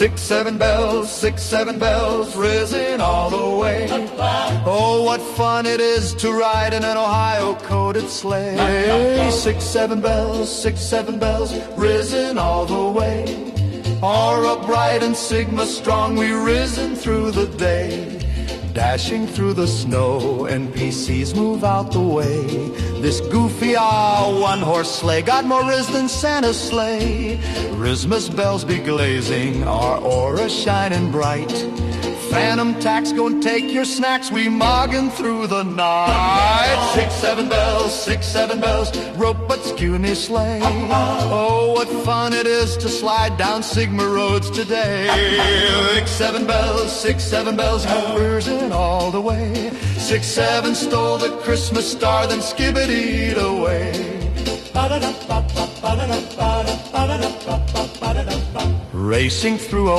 6, 7 bells, risen all the way. Oh, what fun it is to ride in an Ohio-coated sleigh. 6, 7 bells, risen all the way. Aura bright and Sigma strong, we risen through the day. Dashing through the snow, NPCs move out the way. This goofy one-horse sleigh got more riz than Santa's sleigh. Christmas bells be glazing, our aura shining bright. Phantom tax, go and take your snacks, we mogging through the night. 6, 7 bells, rope butts, CUNY sleigh. Oh, what fun it is to slide down Sigma roads today. 6, 7 bells, cruising all the way. 6, 7 stole the Christmas star, then skibbitied away. Racing through